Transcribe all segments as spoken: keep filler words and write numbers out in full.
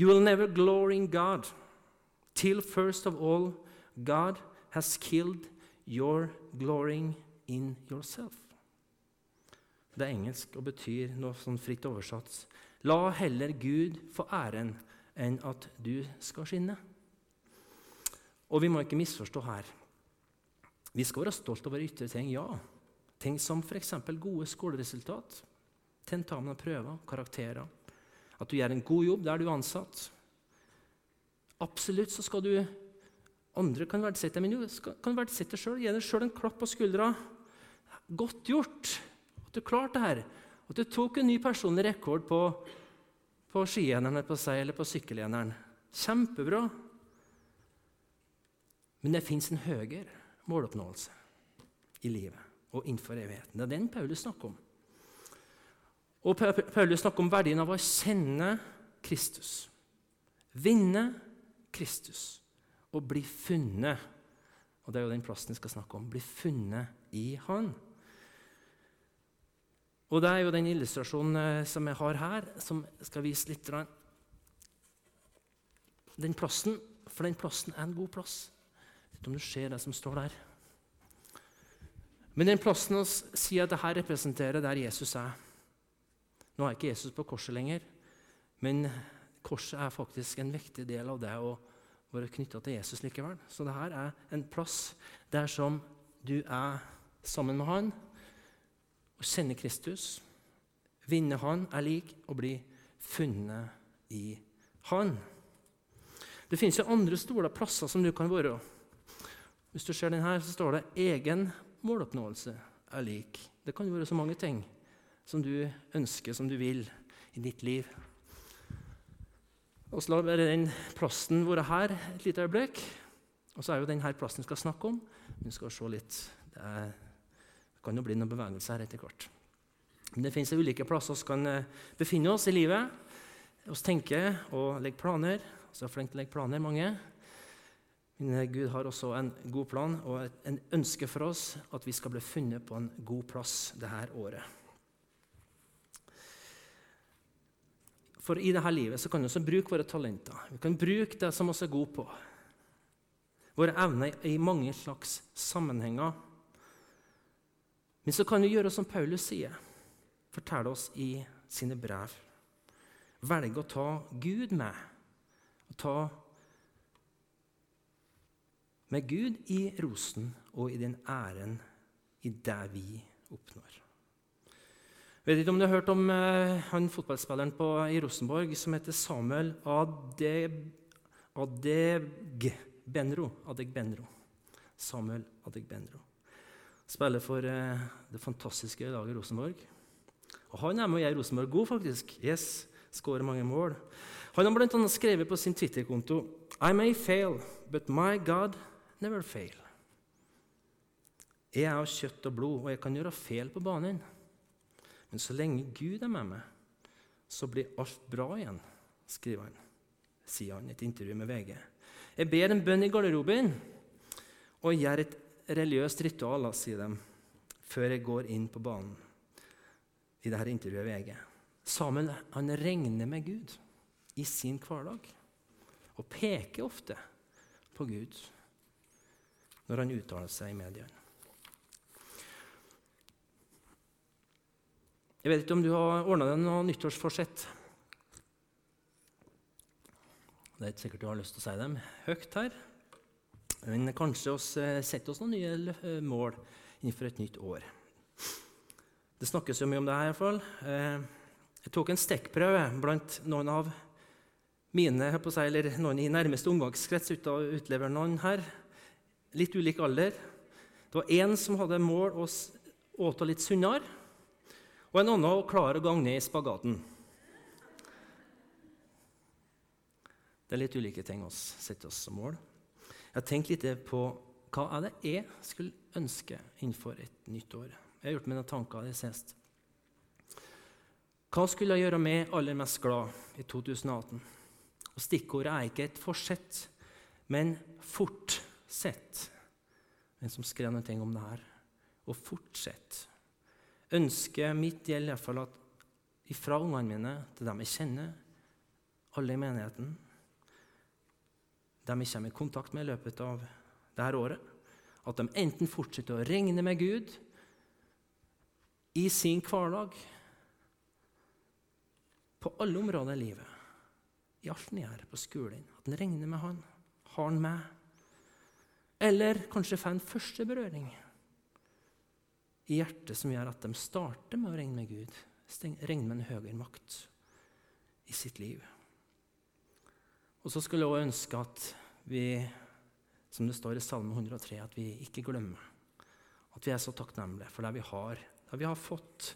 You will never glory in God till first of all God has killed your glorying in yourself. Det er engelsk og betyr noe sånn fritt oversatt. La heller Gud få æren enn at du skal skinne. Og vi må ikke misforstå her. Vi skal være stolt over ytre ting, ja. Ting som for eksempel gode skoleresultat, tentamen og prøver, karakterer. At du gjør en god jobb der du er ansatt. Absolutt så skal du, andre kan verdsette, men du kan verdsette selv, gi deg selv en klapp på skuldra. Godt gjort, at du klarte det her. At du tok en ny personlig rekord på, på skieneren på seg, eller på sykkeleneren. Kjempebra. Men det finnes en høyere måloppnåelse i livet og innenfor evigheten. Det er den Paulus snakker om. Og Paulus snakker om verdien av å kjenne Kristus, vinne Kristus og bli funnet. Og det er jo den plassen jeg skal snakke om, bli funnet i Han. Og det er jo den illustrasjonen som jeg har her, som jeg skal vise litt. Den plassen, for den plassen er en god plass. Jeg vet ikke om du ser det som står der. Men den plassen å si at dette representerer der Jesus er. Nå er ikke Jesus på korset lenger, men korset er faktisk en viktig del av det å være knyttet til Jesus likevel. Så dette er en plass der som du er sammen med Han, og kjenner Kristus, vinne Han er lik å bli funnet i Han. Det finnes jo andre store plasser som du kan være. Hvis du ser den her, så står det egen måloppnåelse er lik. Det kan jo være så mange ting som du ønsker, som du vil i ditt liv. Og så la bare den plassen være her et lite øyeblikk. Og så er jo denne plassen vi skal snakke om. Vi skal se litt. Det, er, det kan jo bli noen bevegelser her etter hvert. Men det finnes ulike plasser vi kan befinne oss i livet. Vi tenker og legger planer. Så er jeg flink til å legge planer, mange. Men Gud har også en god plan og en ønske for oss at vi skal bli funnet på en god plass dette året. For i dette livet så kan vi også bruke våre talenter. Vi kan bruke det som vi er gode på. Våre evner i mange slags sammenhenger. Men så kan vi gjøre som Paulus sier. Fortelle oss i sine brev. Velge å ta Gud med. Og ta med Gud i rosen og i den æren i det vi oppnår. Jeg vet ikke om du har hørt om uh, han fotballspilleren på, i Rosenborg som heter Samuel Adeg, Adegbenro. Adegbenro. Samuel Adegbenro. Spiller for uh, det fantastiske laget Rosenborg. Og han er med å gjøre Rosenborg god, faktisk. Yes, skårer mange mål. Han har blant annet skrevet på sin Twitter-konto I may fail, but my God never fail. Jeg er av kjøtt og blod, og jeg kan gjøre feil på banen. Men så lenge Gud er med meg, så blir alt bra igjen, skriver han, sier han i et intervju med V G. Jeg ber en bønn i garderoben, og gjør et religiøst ritual, sier de, før jeg går inn på banen i dette intervjuet V G. Samuel, han regner med Gud i sin hverdag, og peker ofte på Gud når han uttaler seg i mediene. Jeg vet ikke om du har ordnet deg noe nyttårsforsett. Det er ikke sikkert du har lyst til å si dem høyt her. Men kanskje oss setter oss noen nye mål innenfor et nytt år. Det snakkes jo mye om det her i hvert fall. Jeg tok en stikkprøve blant noen av mine, på å si, eller noen i nærmeste omgangskrets ut av utlever noen her. Litt ulik alder. Det var en som hadde mål å åte litt sunnere, og en annen å klare å gange ned i spagaten. Det er litt ulike ting å sette oss som mål. Jeg har tenkt litt på hva er det jeg skulle ønske innenfor et nytt år. Jeg har gjort mine tanker det sist. Hva skulle jeg gjøre meg aller mest glad i to tusen atten? Og stikkordet er ikke et forsett, men fortsett. En som skrev noe om det her. Og fortsett. Ønsket mitt gjelder i hvert fall at ifra ungene mine til dem jeg kjenner, alle i menigheten, de vi kommer i kontakt med i løpet av dette året, at de enten fortsetter å regne med Gud i sin hverdag, på alle områder i livet, i alt den gjør på skolen, at den regner med han, har han med, eller kanskje får en første berøring i hjertet som gjør at de starter med å regne med Gud, regne med en høyere makt i sitt liv. Og så skulle jeg også ønske at vi, som det står i Salme hundre og tre, at vi ikke glemmer, at vi er så takknemlige for det vi har, det vi har fått,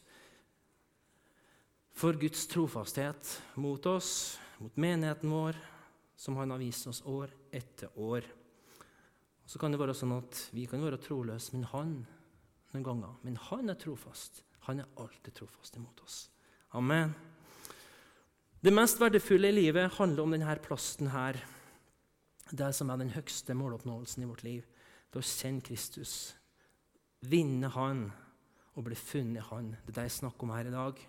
for Guds trofasthet mot oss, mot menigheten vår, som han har vist oss år etter år. Og så kan det være sånn at vi kan være troløse, men han, noen ganger, men han er trofast. Han er alltid trofast imot oss. Amen. Det mest verdifulle i livet handler om denne plassen her, det som er den høyeste måloppnåelsen i vårt liv. Det å kjenne Kristus, vinne han og bli funnet i han. Det er det jeg snakker om her i dag.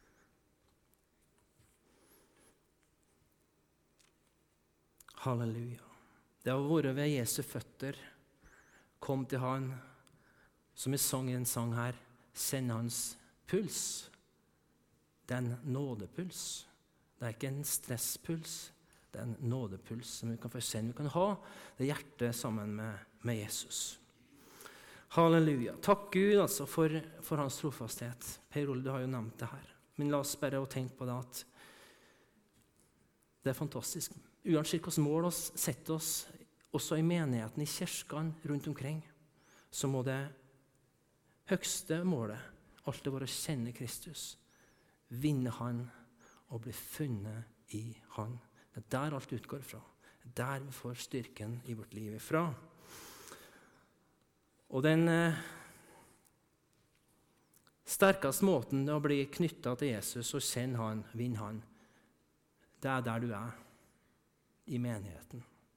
Halleluja. Det har vært ved Jesu føtter, kom til han, som vi sang i en sang her, kjenne hans puls. Det er en nådepuls. Det er ikke en stresspuls, det er en nådepuls som vi kan få kjenne. Vi kan ha det hjertet sammen med, med Jesus. Halleluja. Takk Gud altså for, for hans trofasthet. Per Ole, du har jo nevnt det her. Men la oss bare tenke på det at det er fantastisk. Uansett hvilke mål oss setter oss, også i menigheten, i kirkene rundt omkring, så må det høyste målet alltid være å kjenne Kristus, vinne han og bli funnet i han. Det er der alt utgår fra. Det er der vi får styrken i vårt liv ifra. Og den eh, sterkeste måten å bli knyttet til Jesus og kjenne han, vinne han, det er der du er, i menigheten.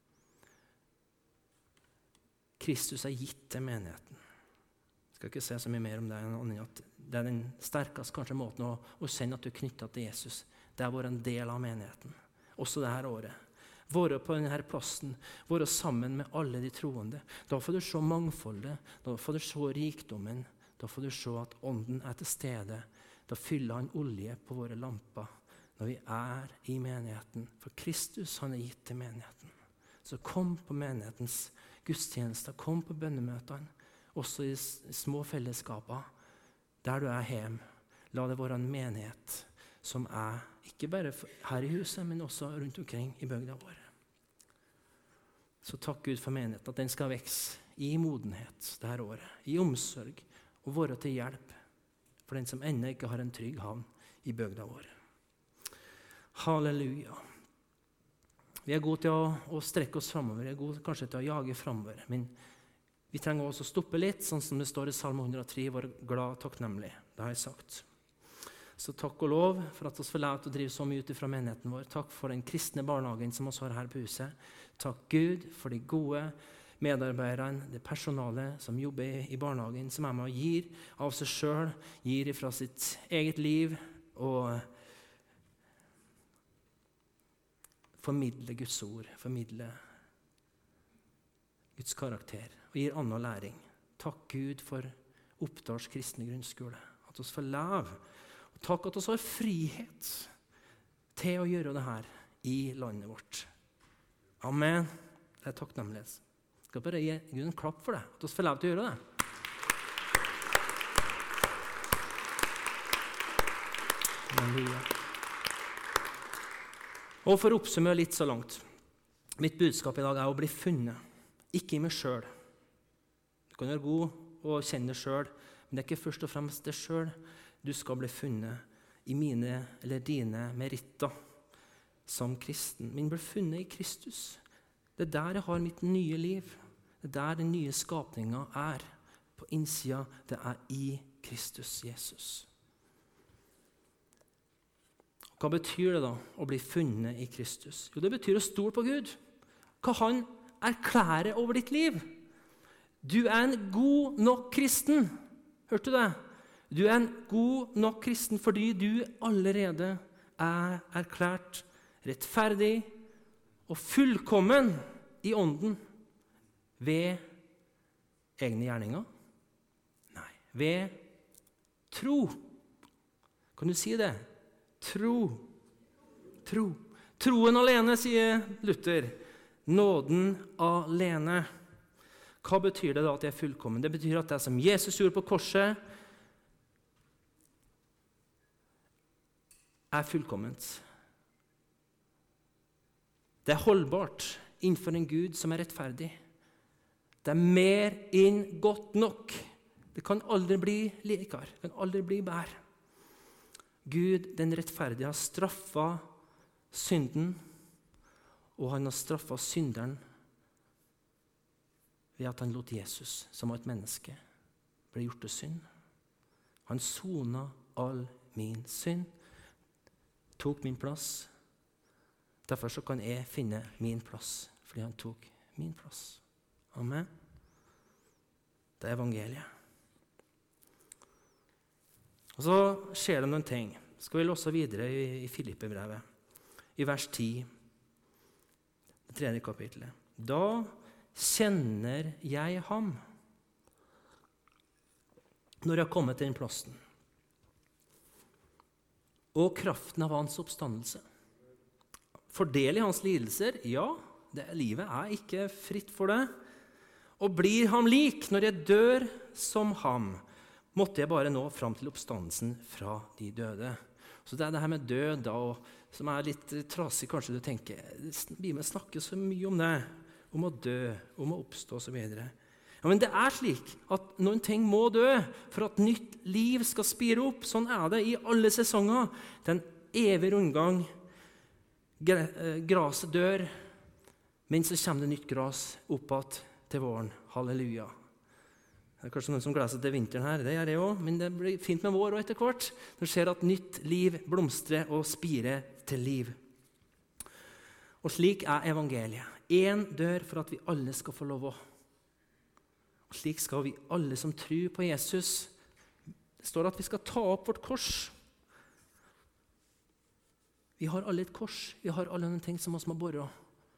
Kristus er gitt til menigheten. Jeg skal ikke se så mye mer om det enn at det er den sterkeste kanskje måten å, å kjenne at du er knyttet til Jesus. Det er å være en del av menigheten. Også dette året. Være på denne plassen, være sammen med alle de troende. Da får du se mangfoldet, da får du se rikdommen, da får du se at ånden er til stede. Da fyller han olje på våre lamper når vi er i menigheten. For Kristus han er gitt til menigheten. Så kom på menighetens gudstjenester, kom på bønnemøtene, også i små fellesskaper, der du er hjemme. La det være en menighet som er ikke bare her i huset, men også rundt omkring i bygda vår. Så takk Gud for menigheten, at den skal vekse i modenhet dette året, i omsorg, og være til hjelp for den som ennå ikke har en trygg havn i bygda vår. Halleluja. Vi er gode til å, å strekke oss fremover, vi er gode kanskje til å jage fremover, men vi trenger også å stoppe litt, sånn som det står i Salme hundre og tre, vår glad og takknemlig. Det har jeg sagt. Så takk og lov for at vi får lov til å drive så mye ut fra menigheten vår. Takk for den kristne barnehagen som vi har her på huset. Takk Gud for de gode medarbeiderne, det personalet som jobber i barnehagen, som er med og gir av seg selv, gir fra sitt eget liv, og formidle Guds ord, formidle Guds karakter, og gir annen læring. Takk Gud for Oppdals kristne grunnskole, at vi får leve. Og takk at vi har frihet til å gjøre det her i landet vårt. Amen. Det er takknemlighet. Jeg skal bare gi Gud en klapp for det, at vi får leve til å gjøre det. Halleluja. Og for å oppsummere litt så langt. Mitt budskap i dag er å bli funnet, ikke i meg selv. Du kan være god og kjenne det selv, men det er ikke først og fremst det selv. Du skal bli funnet i mine eller dine meritter som kristen. Men bli funnet i Kristus. Det er der jeg har mitt nye liv. Det er der den nye skapningen er. På innsida, det er i Kristus Jesus. Hva betyr det da å bli funnet i Kristus? Jo, det betyr å stole på Gud. Hva han erklærer over ditt liv. Du er en god nok kristen. Hørte du det? Du er en god nok kristen fordi du allerede er erklært rettferdig og fullkommen i ånden ved egne gjerninger? Nei, ved tro. Kan du si det? Tro. Tro. Troen alene, sier Luther. Nåden alene. Hva betyr det da at det er fullkommen? Det betyr at det som Jesus gjorde på korset, er fullkomment. Det er holdbart innenfor en Gud som er rettferdig. Det er mer enn godt nok. Det kan aldri bli likere. Det kan aldri bli bedre. Gud, den rettferdige, har straffet synden, og han har straffet synderen ved at han lot Jesus, som var et menneske, ble gjort til synd. Han sonet all min synd, tok min plass. Derfor så kan jeg finne min plass, fordi han tok min plass. Amen. Det er evangeliet. Og så skjer det noen ting. Skal vi låse videre i, i Filippe-brevet, i vers ti, det tredje kapitlet. Da kjenner jeg ham, når jeg har kommet til den plassen, og kraften av hans oppstandelse. Fordel i hans lidelser, ja, det, livet er ikke fritt for det. Og blir ham lik når jeg dør som ham, måtte jeg bare nå fram til oppstandelsen fra de døde. Så det er det her med død da, som er litt trasig, kanskje du tenker. Bibelen snakker så mye om det, om å dø, om å oppstå og så videre. Ja, men det er slik at noen ting må dø for at nytt liv skal spire opp. Sånn er det i alle sesonger. Den evige rundgang. Graset dør, men så kommer det nytt gras oppad til våren. Halleluja. Det er kanskje noen som gleder seg til vinteren her. Det gjør jeg også, men det blir fint med vår og etter hvert. Det skjer at nytt liv blomstrer og spirer til liv. Og slik er evangeliet. En dør for at vi alle skal få lov å. Og slik skal vi alle som tror på Jesus. Det står at vi skal ta opp vårt kors. Vi har alle et kors. Vi har alle noen ting som oss må borre.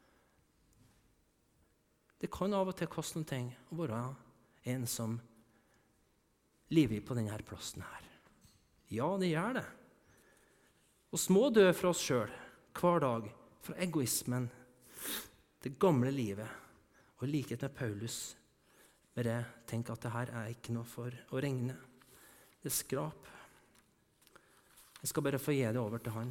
Det kan av og til koste noen ting å være en som lever på denne plassen her. Ja, det gjør det. Og små dø fra oss selv, hver dag, fra egoismen, det gamle livet. Og i likhet med Paulus, bare tenk at det her er ikke noe for å regne. Det er skrap. Jeg skal bare få gi det over til han.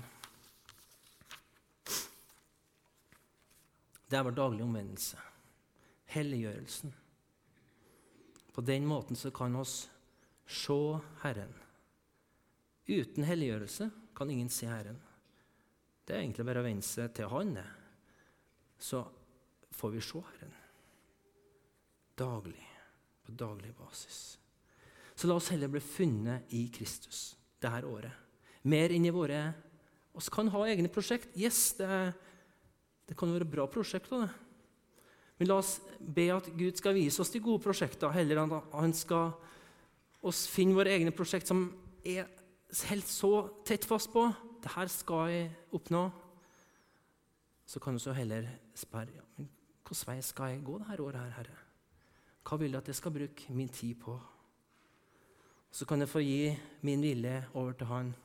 Det er vår daglige omvendelse. Helliggjørelsen. På den måten så kan oss se Herren. Uten helliggjørelse kan ingen se Herren. Det er egentlig bare å vende seg til han. Så får vi se Herren. Daglig. På daglig basis. Så la oss heller bli funnet i Kristus det her året. Mer inn i våre. Vi kan ha egne prosjekt. Yes, det, det kan være bra prosjekter, det. Men la oss be at Gud skal vise oss de gode prosjekter, heller enn at han skal oss finne våre egne prosjekt som er helt så tett fast på. Det her skal jeg oppnå. Så kan du så heller spørre, ja, men hvordan vei skal jeg gå det her året her, Herre? Hva vil du at jeg skal bruke min tid på? Så kan jeg få gi min vilje over til han.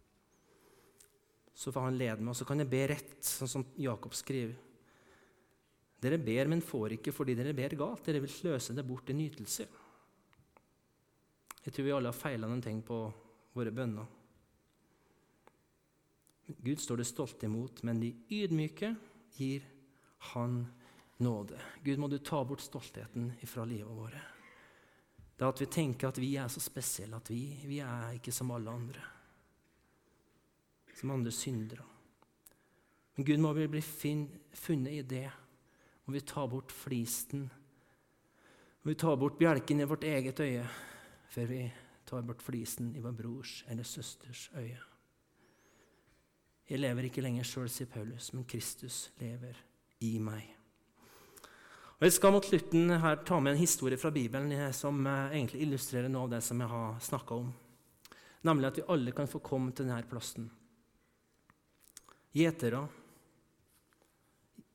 Så får han lede meg, og så kan jeg be rett, sånn som Jakob skriver. Dere ber, men får ikke fordi dere ber galt. Dere vil sløse det bort i nytelse. Jeg tror vi alle har feilet noen ting på våre bønner. Gud står det stolt imot, men de ydmyke gir han nåde. Gud, må du ta bort stoltheten fra livet våre. Det er at vi tenker at vi er så spesielle, at vi, vi er ikke som alle andre. Som andre syndere. Men Gud, må vi bli fin, funnet i det. Og vi tar bort flisten. Og vi tar bort bjelken i vårt eget øye, før vi tar bort flisen i vår brors eller søsters øye. Jeg lever ikke lenger selv, sier Paulus, men Kristus lever i meg. Og jeg skal mot slutten her ta med en historie fra Bibelen som egentlig illustrerer noe av det som jeg har snakket om. Nemlig at vi alle kan få komme til denne plassen. Gjetere,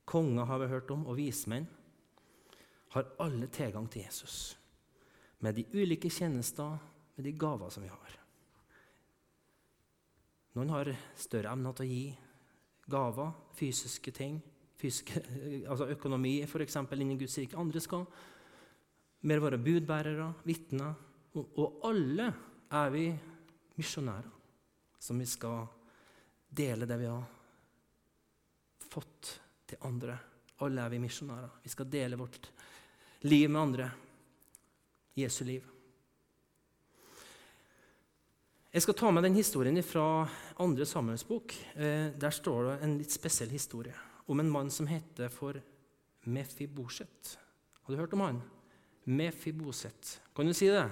konger har vi hørt om, og vismenn, har alle tilgang til Jesus. Med de ulike tjenester, med de gaver som vi har. Noen har større evner til å gi gaver, fysiske ting, fysiske, altså økonomi for eksempel innen Guds rike. Andre skal mer være budbærere, vitner, og, og alle er vi misjonærer, som vi skal dele det vi har fått til andre. Alle er vi misjonærer. Vi skal dele vårt liv med andre. Jesu liv. Jeg skal ta med den historien fra andre Samuels bok. Eh, der står det en litt spesiell historie om en mann som heter for Mefiboset. Har du hørt om han? Mefiboset. Kan du si det?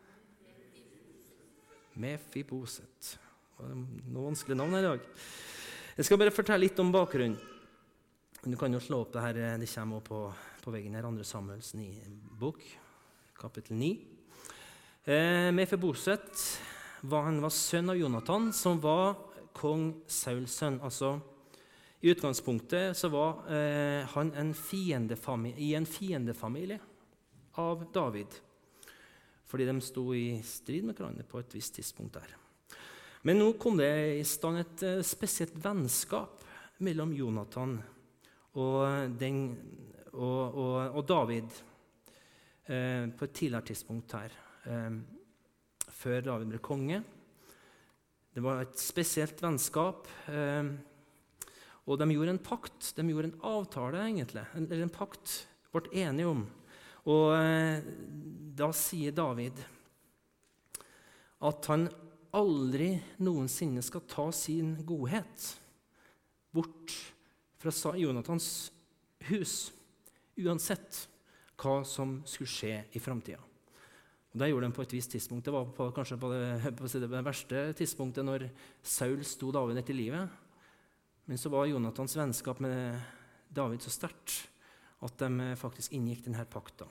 Mefiboset. Noe vanskelig navn her i dag. Jeg skal bare fortelle litt om bakgrunnen. Du kan jo slå opp det her, det kommer på, på veggen her, andre Samuels bok, kapittel ni. Eh, Mefiboset var, han var sønn av Jonathan, som var kong Sauls sønn. Altså, i utgangspunktet så var eh, han en fiendefamilie, i en fiendefamilie av David, fordi de sto i strid med hverandre på et visst tidspunkt der. Men nå kom det i stand et uh, spesielt vennskap mellom Jonathan og, den, og, og, og David uh, på et tidligere tidspunkt her, uh, før David ble konge. Det var et spesielt vennskap, uh, og de gjorde en pakt, de gjorde en avtale egentlig, eller en pakt, ble enige om. Og uh, da sier David at han aldri noensinne skal ta sin godhet bort fra Jonathans hus, uansett hva som skulle skje i fremtiden. Og det gjorde de på et visst tidspunkt. Det var på, kanskje på det, på det verste tidspunktet når Saul sto David etter livet. Men så var Jonathans vennskap med David så sterkt at de faktisk inngikk denne pakta.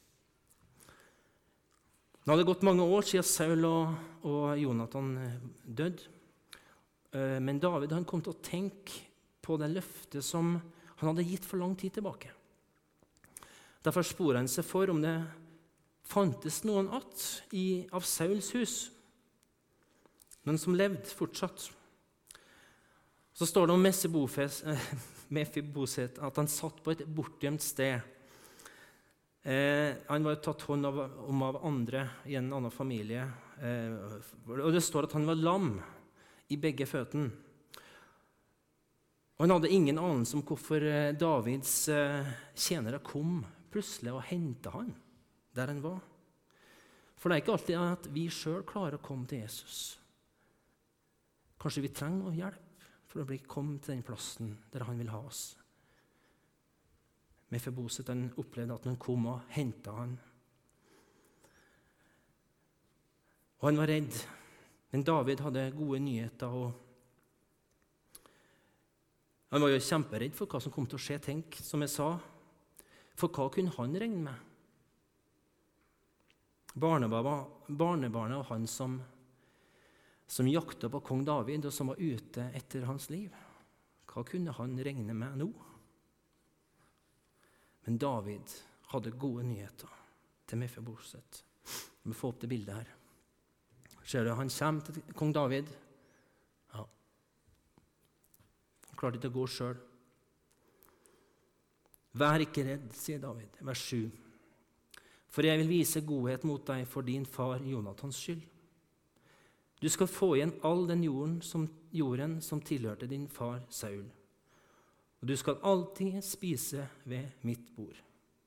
Det hadde gått mange år siden Saul og, og Jonathan døde. Men David han kom til å tenke på det løftet som han hadde gitt for lang tid tilbake. Derfor sporet han seg for om det fantes noen att i, av Sauls hus, men som levde fortsatt. Så står det om Mefiboset at han satt på et bortgjemt sted. Eh, han var tatt hånd av, om av andre i en annen familie. Eh, og det står at han var lam i begge føttene. Og han hadde ingen anelse om hvorfor eh, Davids eh, tjenere kom plutselig og hentet han der han var. For det er ikke alltid at vi selv klarer å komme til Jesus. Kanskje vi trenger noe hjelp for å bli komme til den plassen der han vil ha oss. Mefiboset han opplevde at han kom og hentet han. Og han var redd. Men David hadde gode nyheter. Og han var jo kjemperedd for hva som kom til å skje. Tenk, som jeg sa. For hva kunne han regne med? Barnebarnet av han som, som jaktet på kong David, og som var ute etter hans liv. Hva kunne han regne med nå? Men David hadde gode nyheter til Mefiboset. Vi får opp det bildet her. Ser du, han kommer til kong David. Ja. Han klarte ikke å gå selv. Vær ikke redd, sier David, vers sju. For jeg vil vise godhet mot deg for din far Jonathans skyld. Du skal få igjen all den jorden som, jorden som tilhørte din far Saul. Og du skal alltid spise ved mitt bord.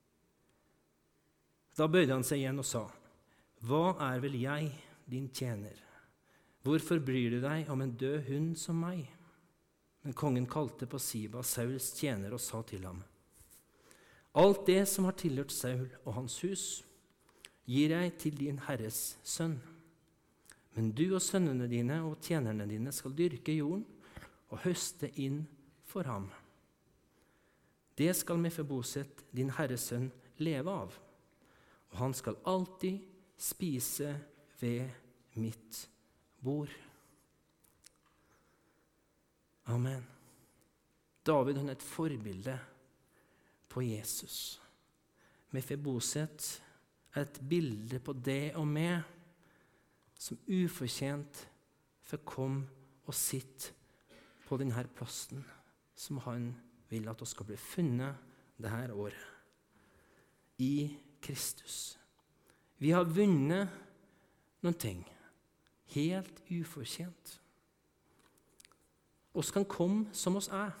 Da bøyde han seg igjen og sa, hva er vel jeg, din tjener? Hvorfor bryr du deg om en død hund som meg? Men kongen kalte på Siba, Sauls tjener, og sa til ham, alt det som har tilhørt Saul og hans hus, gir jeg til din herres sønn. Men du og sønnene dine og tjenerne dine skal dyrke jorden og høste inn for ham. Det skal Mefiboset, din herres sønn, leve av, og han skal alltid spise ved mitt bord. Amen. David han er et forbilde på Jesus. Mefiboset er et bilde på det og meg som ufortjent får komme og sitte på denne plassen som han vil at oss skal bli funnet dette året. I Kristus. Vi har vunnet noen ting helt ufortjent. Oss kan komme som oss er.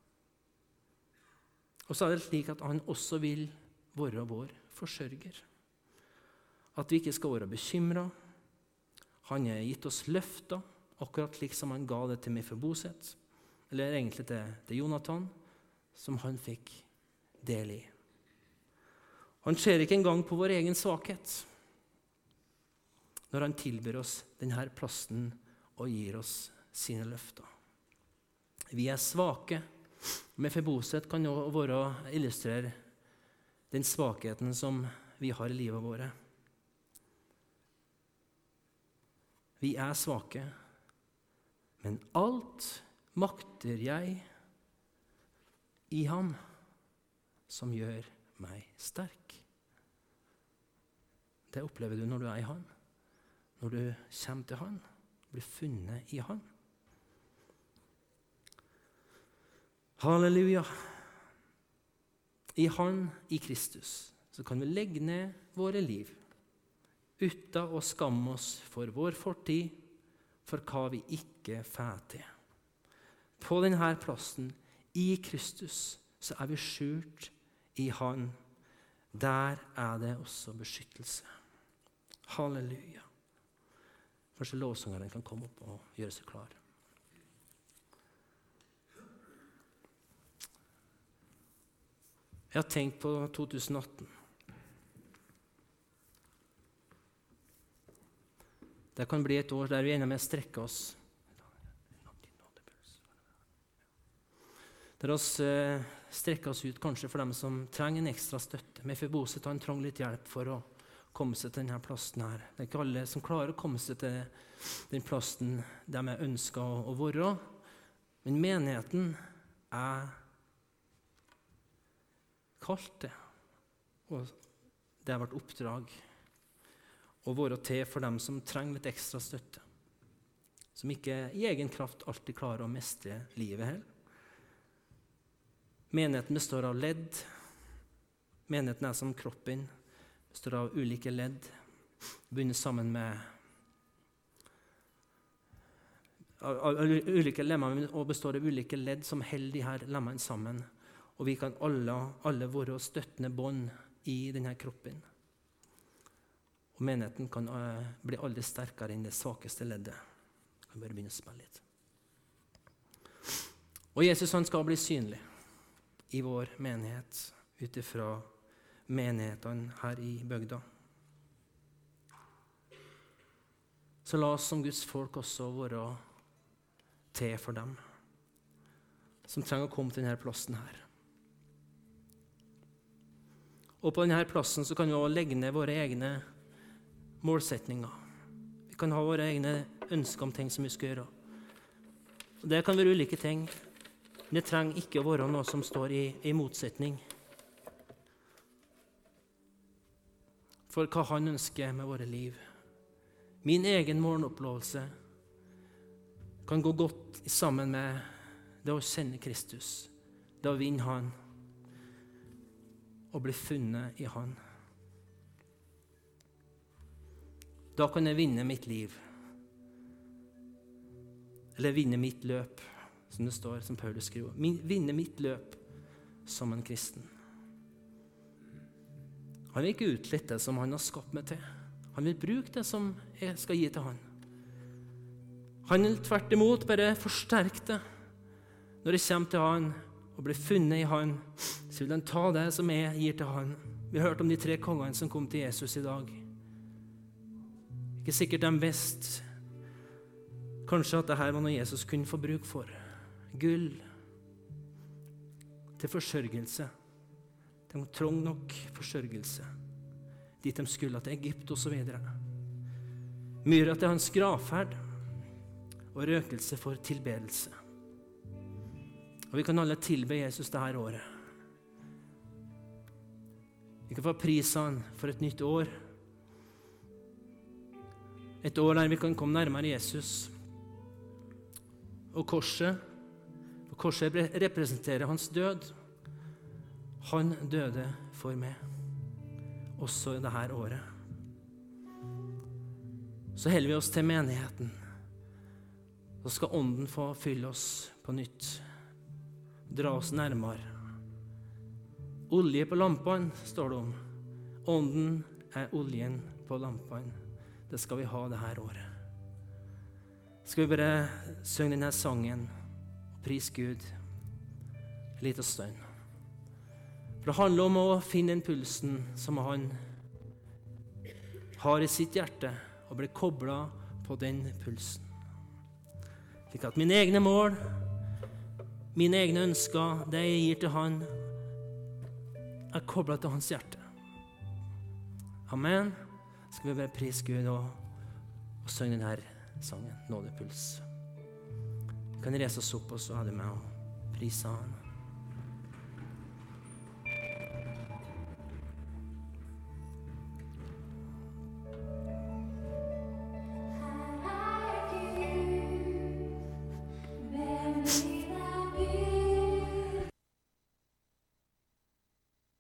Og så er det slik at han også vil være vår forsørger. At vi ikke skal være bekymret. Han har gitt oss løfter, akkurat slik som han ga det til Mefiboset, eller egentlig til, til Jonathan, som han fikk del i. Han ser ikke engang på vår egen svakhet når han tilbyr oss denne plassen og gir oss sine løfter. Vi er svake. Mefiboset kan jo være illustrere den svakheten som vi har i livet våre. Vi er svake, men alt makter jeg i ham som gjør meg sterk. Det opplever du når du er i han. Når du kommer til han, blir funnet i han. Halleluja. I han, i Kristus, så kan vi legge ned våre liv uten å skamme oss for vår fortid, for hva vi ikke får til. På denne plassen, i Kristus, så er vi skjult i han. Der er det også beskyttelse. Halleluja. Kanskje lovsangeren kan komme opp og gjøre seg klar. Jeg har tenkt på to tusen atten. Det kan bli et år der vi ender med å strekke oss. Der oss eh, strekker oss ut kanskje for dem som trenger en ekstra støtte. Mefiboset han trang litt hjelp for å komme seg til denne plassen her. Det er ikke alle som klarer å komme seg til den plassen de er ønsket å, å være. Men menigheten er kalt det. Og det har vært oppdrag å være til for dem som trenger litt ekstra støtte. Som ikke i egen kraft alltid klarer å mestre livet her. Menigheten består av ledd. Menigheten er som kroppen. Består av ulike ledd. Begynner sammen med av, av, av ulike lemmer, og består av ulike ledd som holder de her lemmene sammen. Og vi kan alle, alle være støttende bånd i denne kroppen. Og menigheten kan uh, bli aldri sterkere enn det svakeste leddet. Jeg kan bare begynne å spille litt. Og Jesus han skal bli synlig i vår menighet, utifra menighetene her i bygda. Så la oss som Guds folk også være til for dem, som trenger å komme til denne plassen her. Og på denne plassen så kan vi også legge ned våre egne målsetninger. Vi kan ha våre egne ønsker om ting som vi skal gjøre. Og det kan være ulike ting. Men det trenger ikke å være noe som står i, i motsetning. For hva han ønsker med våre liv. Min egen måloppnåelse kan gå godt sammen med det å kjenne Kristus. Det å vinne han. Og bli funnet i han. Da kan jeg vinne mitt liv. Eller vinne mitt løp, som det står, som Paulus skriver. Min, vinne mitt løp som en kristen. Han vil ikke utlette det som han har skapt meg til. Han vil bruke det som jeg skal gi til han. Han vil tvert imot bare forsterke det. Når jeg kommer til han og blir funnet i han, så vil han ta det som jeg gir til han. Vi har hørt om de tre kongene som kom til Jesus i dag. Ikke sikkert de visste kanskje at dette var noe Jesus kunne få bruk for. Gull til forsørgelse. De trong nok forsørgelse. Dit de skulle til Egypt og så videre. Myra til hans gravferd og røkelse for tilbedelse. Og vi kan alle tilbe Jesus dette året. Vi kan få prise han for et nytt år. Et år der vi kan komme nærmere Jesus. Og korset, og korset representerer hans død. Han døde for meg, også i dette året. Så holder vi oss til menigheten. Så skal ånden få fylle oss på nytt. Dra oss nærmere. Olje på lampene, står det om. Ånden er oljen på lampene. Det skal vi ha det her året. Skal vi bare synge denne sangen og prise Gud en liten stund. For det handler om å finne den pulsen som han har i sitt hjerte, og bli koblet på den pulsen. Slik at mine egne mål, mine egne ønsker, det jeg gir til han, er koblet til hans hjerte. Amen. Skal vi bare prise Gud og, og synge denne sangen, Nådepuls. Vi kan reise oss opp, og så er det med å prise han.